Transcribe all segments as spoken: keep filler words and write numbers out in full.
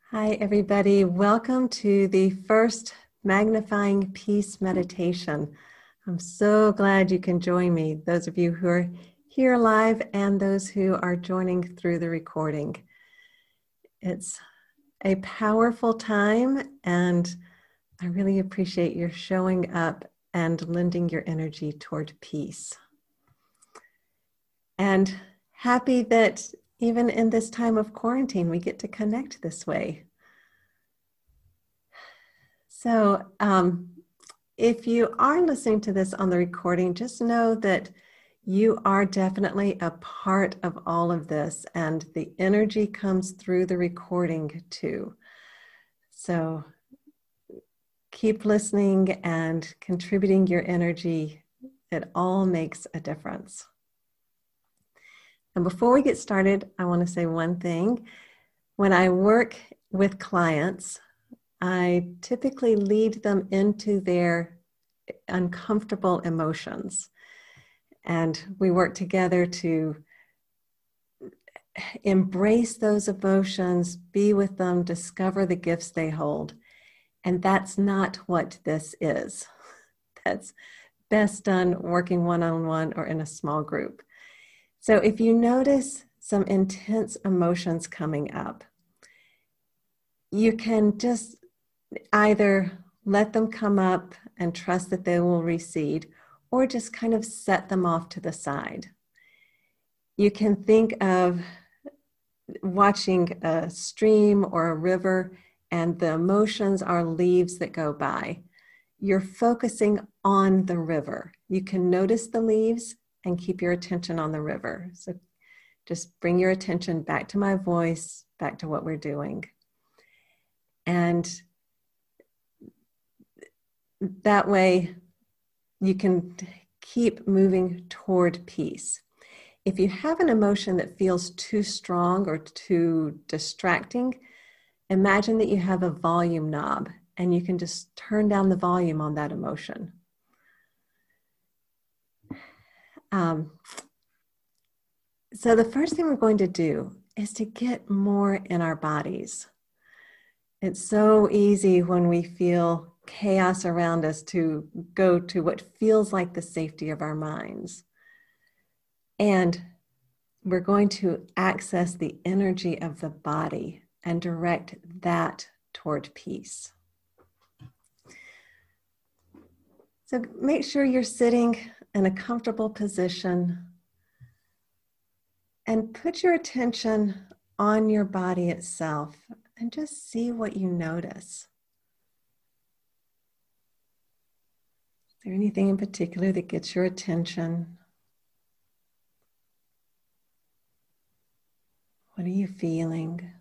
Hi, everybody. Welcome to the first Magnifying Peace meditation. I'm so glad you can join me, those of you who are here live and those who are joining through the recording. It's a powerful time, and I really appreciate your showing up and lending your energy toward peace. And happy that even in this time of quarantine, we get to connect this way. So um, if you are listening to this on the recording, just know that you are definitely a part of all of this, and the energy comes through the recording too. So keep listening and contributing your energy. It all makes a difference. And before we get started, I want to say one thing. When I work with clients, I typically lead them into their uncomfortable emotions. And we work together to embrace those emotions, be with them, discover the gifts they hold. And that's not what this is. That's best done working one-on-one or in a small group. So if you notice some intense emotions coming up, you can just either let them come up and trust that they will recede, or just kind of set them off to the side. You can think of watching a stream or a river, and the emotions are leaves that go by. You're focusing on the river. You can notice the leaves and keep your attention on the river. So just bring your attention back to my voice, back to what we're doing. And that way you can keep moving toward peace. If you have an emotion that feels too strong or too distracting, imagine that you have a volume knob and you can just turn down the volume on that emotion. Um, so the first thing we're going to do is to get more in our bodies. It's so easy when we feel chaos around us to go to what feels like the safety of our minds. And we're going to access the energy of the body and direct that toward peace. So make sure you're sitting in a comfortable position and put your attention on your body itself and just see what you notice. Is there anything in particular that gets your attention? What are you feeling?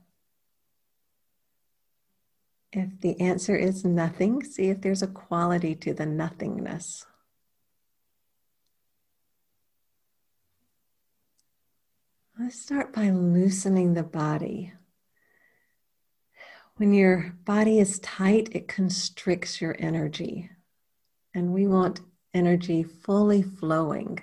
If the answer is nothing, see if there's a quality to the nothingness. Let's start by loosening the body. When your body is tight, it constricts your energy. And we want energy fully flowing.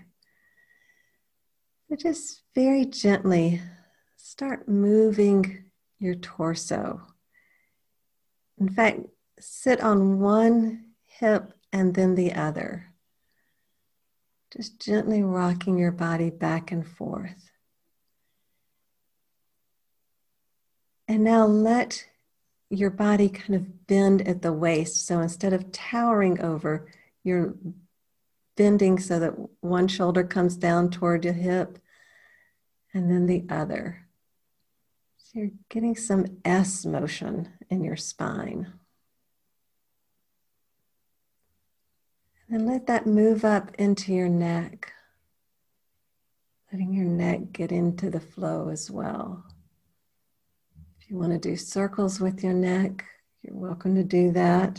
So just very gently start moving your torso. In fact, sit on one hip and then the other. Just gently rocking your body back and forth. And now let your body kind of bend at the waist. So instead of towering over, you're bending so that one shoulder comes down toward your hip and then the other. So you're getting some S motion in your spine. And then let that move up into your neck, letting your neck get into the flow as well. If you want to do circles with your neck, you're welcome to do that.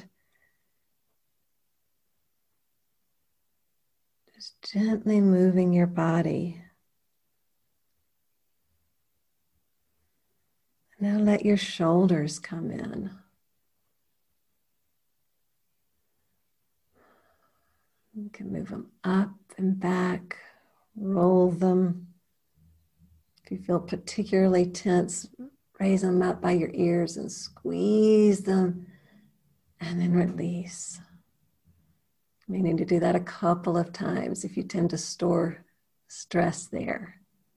Just gently moving your body. Now let your shoulders come in. You can move them up and back, roll them. If you feel particularly tense, Raise them up by your ears and squeeze them and then release. You may need to do that a couple of times if you tend to store stress there.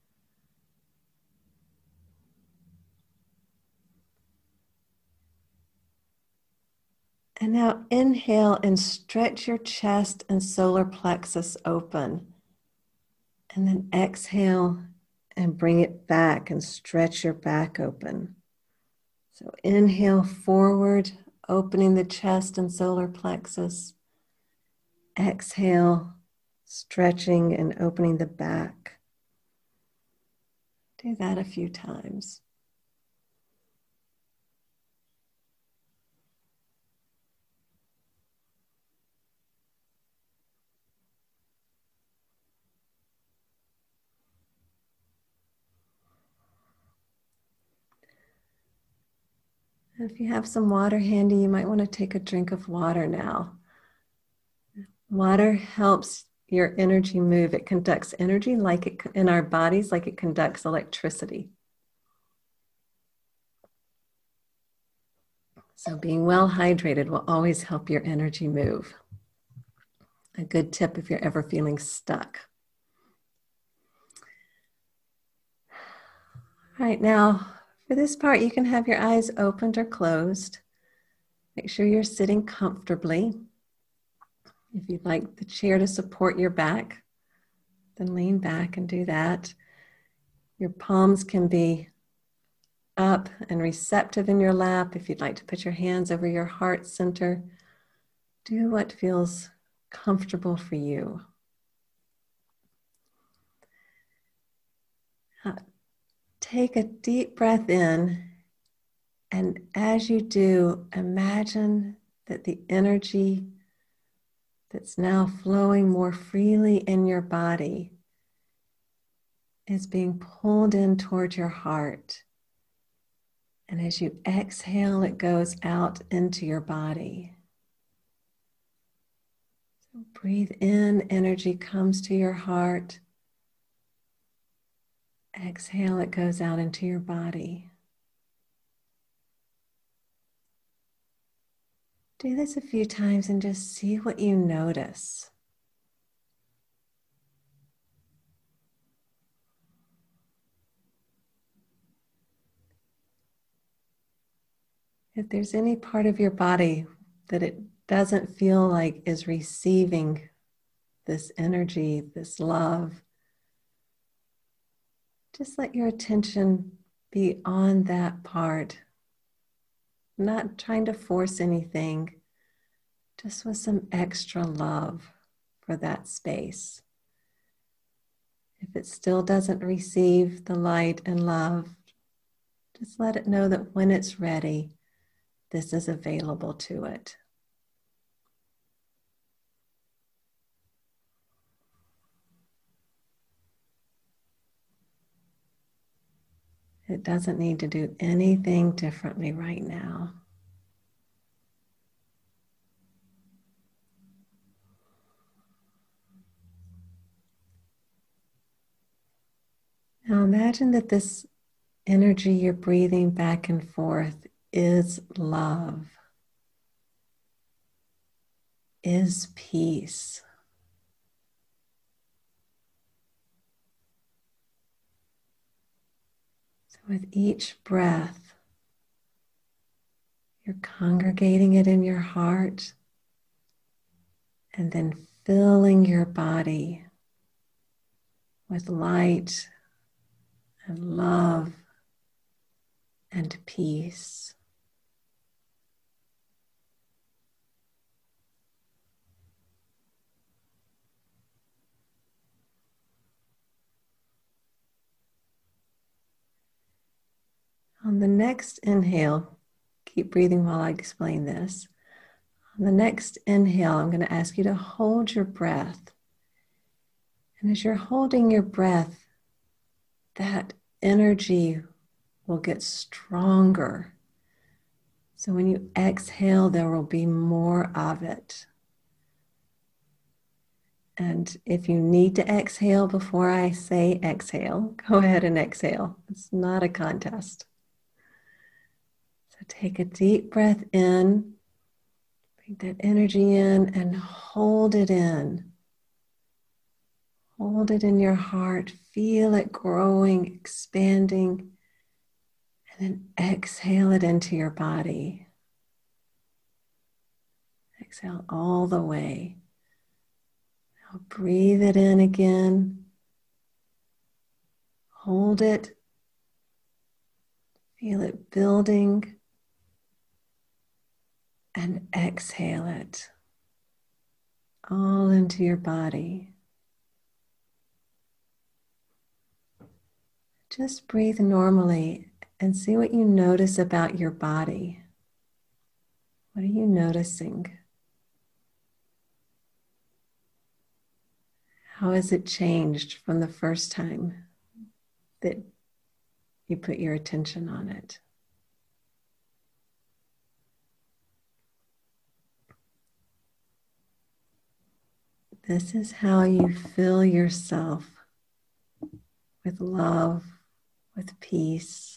And now inhale and stretch your chest and solar plexus open. And then exhale and bring it back and stretch your back open. So inhale forward, opening the chest and solar plexus. Exhale, stretching and opening the back. Do that a few times. If you have some water handy, you might want to take a drink of water now. Water helps your energy move. It conducts energy like it in our bodies, like it conducts electricity. So being well hydrated will always help your energy move. A good tip if you're ever feeling stuck. All right, now for this part, you can have your eyes opened or closed. Make sure you're sitting comfortably. If you'd like the chair to support your back, then lean back and do that. Your palms can be up and receptive in your lap. If you'd like to put your hands over your heart center, do what feels comfortable for you. Uh, take a deep breath in, and as you do, imagine that the energy that's now flowing more freely in your body is being pulled in toward your heart. And as you exhale, it goes out into your body. So breathe in, energy comes to your heart. Exhale, it goes out into your body. Do this a few times and just see what you notice. If there's any part of your body that it doesn't feel like is receiving this energy, this love, just let your attention be on that part. Not trying to force anything, just with some extra love for that space. If it still doesn't receive the light and love, just let it know that when it's ready, this is available to it. It doesn't need to do anything differently right now. Now imagine that this energy you're breathing back and forth is love, is peace. So with each breath, you're congregating it in your heart and then filling your body with light and love and peace. On the next inhale, keep breathing while I explain this. On the next inhale, I'm going to ask you to hold your breath. And as you're holding your breath, that energy will get stronger. So when you exhale, there will be more of it. And if you need to exhale before I say exhale, go ahead and exhale. It's not a contest. take a deep breath in, bring that energy in and hold it in. Hold it in your heart, feel it growing, expanding, and then exhale it into your body. Exhale all the way. Now breathe it in again. Hold it. Feel it building. And exhale it all into your body. Just breathe normally and see what you notice about your body. What are you noticing? How has it changed from the first time that you put your attention on it? This is how you fill yourself with love, with peace.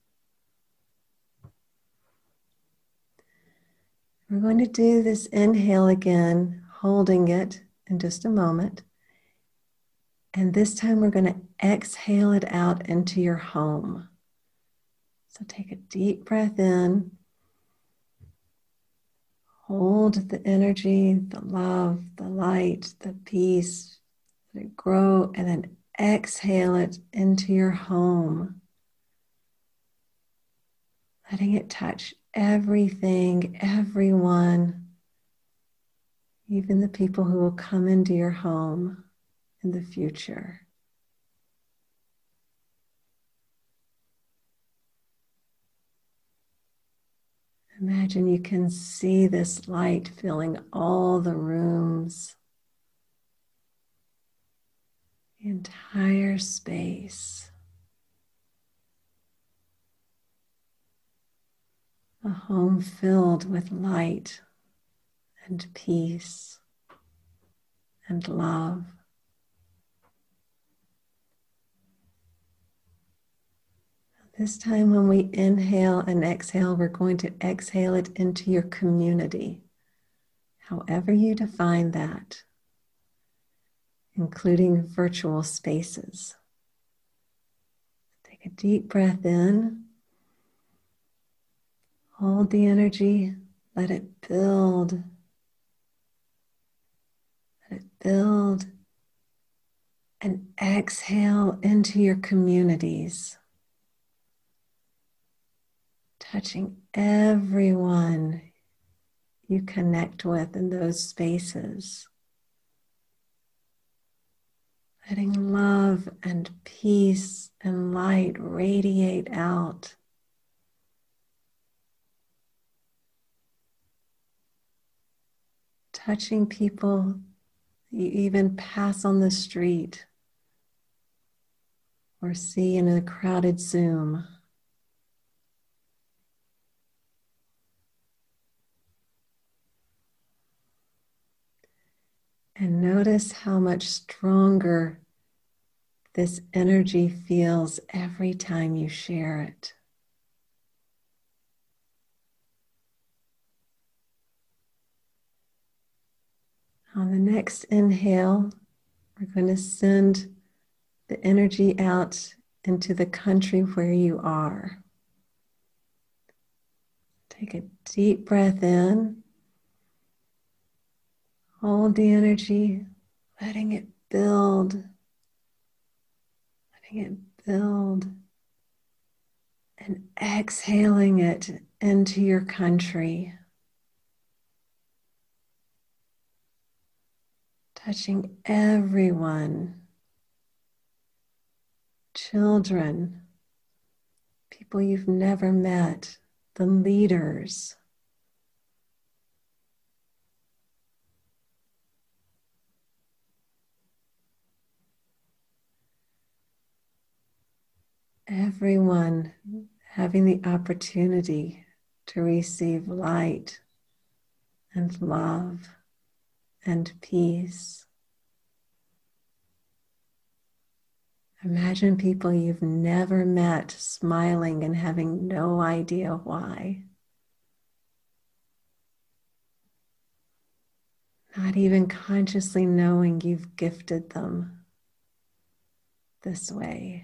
We're going to do this inhale again, holding it in just a moment. And this time we're going to exhale it out into your home. So take a deep breath in. Hold the energy, the love, the light, the peace. Let it grow and then exhale it into your home. Letting it touch everything, everyone, even the people who will come into your home in the future. Imagine you can see this light filling all the rooms, the entire space. A home filled with light and peace and love. This time when we inhale and exhale, we're going to exhale it into your community, however you define that, including virtual spaces. Take a deep breath in, hold the energy, let it build, let it build, and exhale into your communities. Touching everyone you connect with in those spaces. Letting love and peace and light radiate out. Touching people you even pass on the street or see in a crowded Zoom. And notice how much stronger this energy feels every time you share it. On the next inhale, we're going to send the energy out into the country where you are. Take a deep breath in. Hold the energy, letting it build, letting it build, and exhaling it into your country. Touching everyone, children, people you've never met, the leaders. Everyone having the opportunity to receive light and love and peace. Imagine people you've never met smiling and having no idea why. not even consciously knowing you've gifted them this way.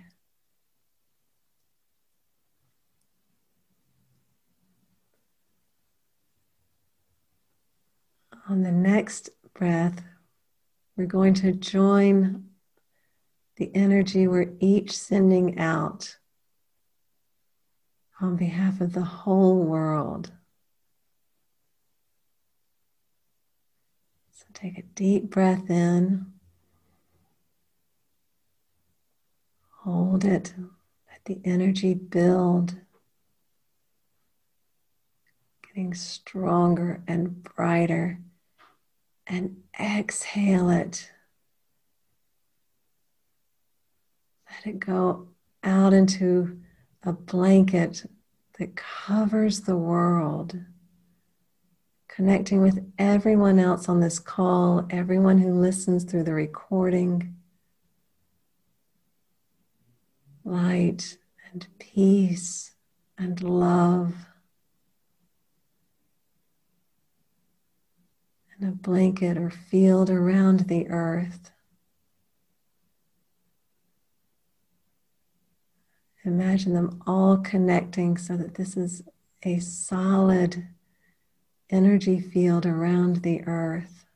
On the next breath, we're going to join the energy we're each sending out on behalf of the whole world. So take a deep breath in, hold it, let the energy build, getting stronger and brighter, and exhale it. Let it go out into a blanket that covers the world, connecting with everyone else on this call, everyone who listens through the recording. Light and peace and love, and a blanket or field around the earth. Imagine them all connecting so that this is a solid energy field around the earth.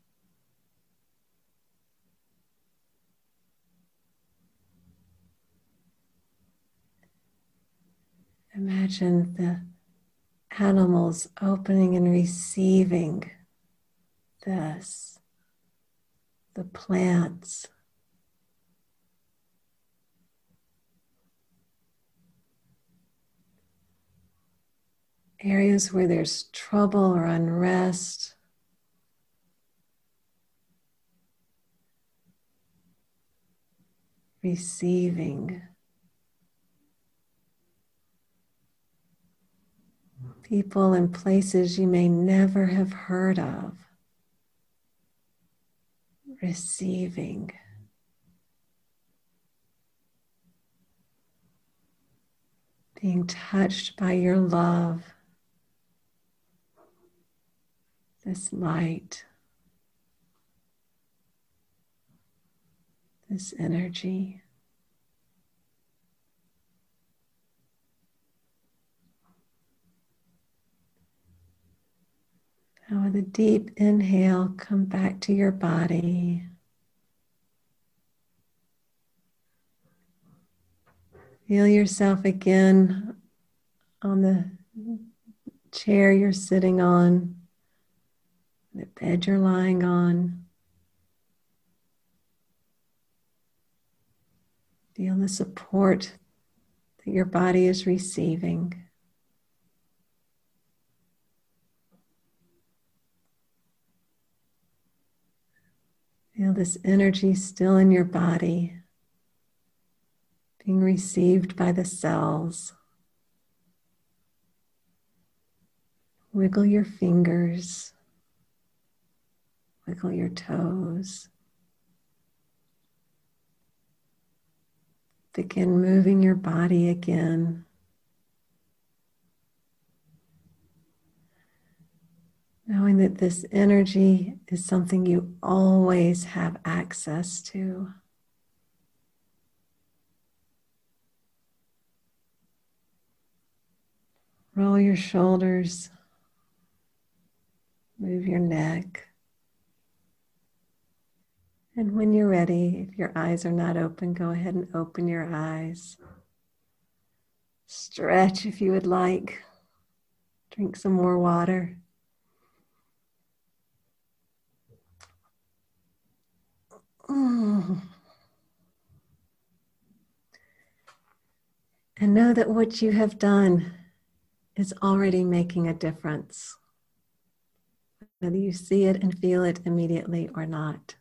Imagine the animals opening and receiving this, the plants. Areas where there's trouble or unrest. Receiving. People and places you may never have heard of. Receiving. Being touched by your love. This light. This energy. Now with a deep inhale, come back to your body. Feel yourself again on the chair you're sitting on, the bed you're lying on. Feel the support that your body is receiving. Feel this energy still in your body, being received by the cells. Wiggle your fingers, wiggle your toes. Begin moving your body again. Knowing that this energy is something you always have access to. Roll your shoulders, move your neck. And when you're ready, if your eyes are not open, go ahead and open your eyes. Stretch if you would like. Drink some more water. Mm. And know that what you have done is already making a difference, whether you see it and feel it immediately or not.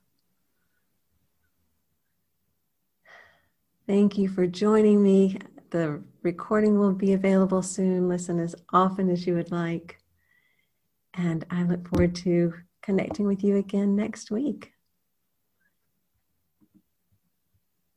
Thank you for joining me. The recording will be available soon. Listen as often as you would like. And I look forward to connecting with you again next week.